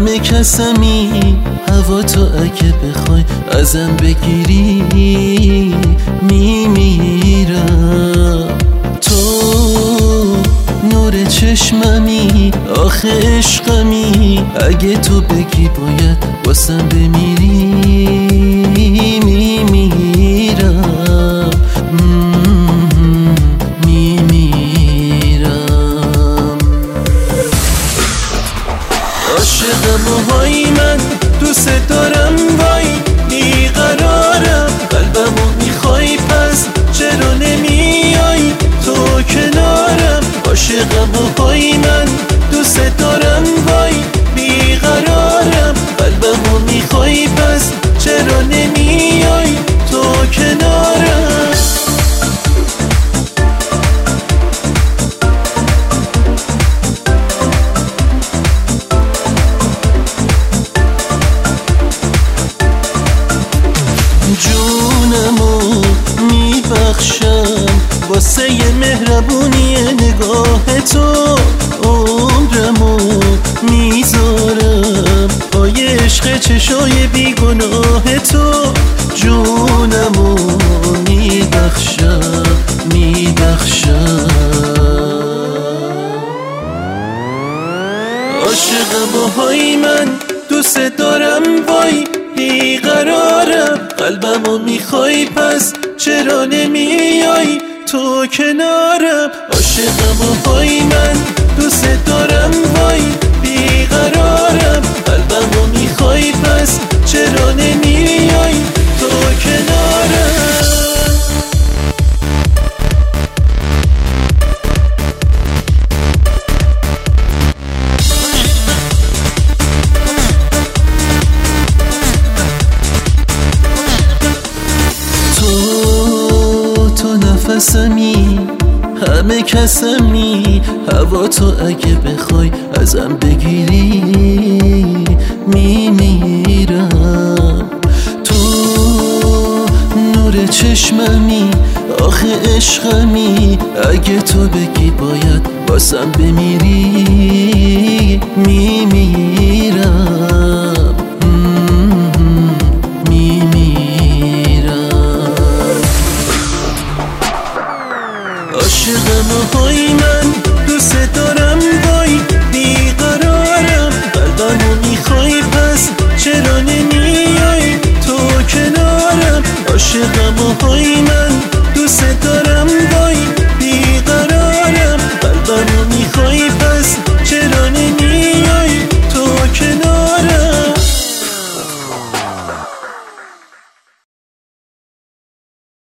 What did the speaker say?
همه کسمی هوا تو اگه بخوای ازم بگیری میمیرم. تو نور چشممی آخه عشقمی، اگه تو بگی باید واسم بمیری میمیرم میمیرم. عاشقم و های من دوست دارم وای بیقرارم، قلبمو میخوای پس چرا نمیای تو کنارم. عاشقم و های من دوست دارم وای بیقرارم، قلبمو میخوای پس چرا نمیای تو کنارم. جونمو میبخشم واسه مهربونی نگاه تو، عمرمو میذارم پای عشق چشای بیگناه تو. جونمو میبخشم عاشقم و های من دوست دارم وای بیقرارم، قلبمو میخوای پس چرا نمیای تو کنارم. عاشقم و های من دوست دارم وای بیقرارم، قلبمو میخوای پس چرا نمیای تو کنارم. تو نفسمی همه کسمی، هوا تو اگه بخوای ازم بگیری میمیرم. تو نور چشممی آخه عشقمی، اگه تو بگی باید واسم بمیری میمیرم عاشقم و های من دوست دارم